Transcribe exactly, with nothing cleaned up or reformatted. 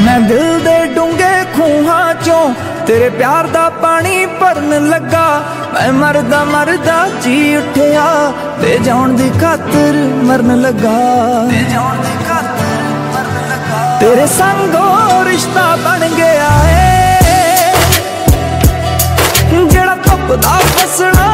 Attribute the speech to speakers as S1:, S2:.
S1: मैं दिल दे डूंगे खूहां चों तेरे प्यार दा पानी भरन लगा। मैं मरदा मरदा जी उठिया ते जान दी खातर मरन लगा। ते जान दी खातर मरन लगा। तेरे संगो रिश्ता बन गया है जेड़ा धुप दा फसना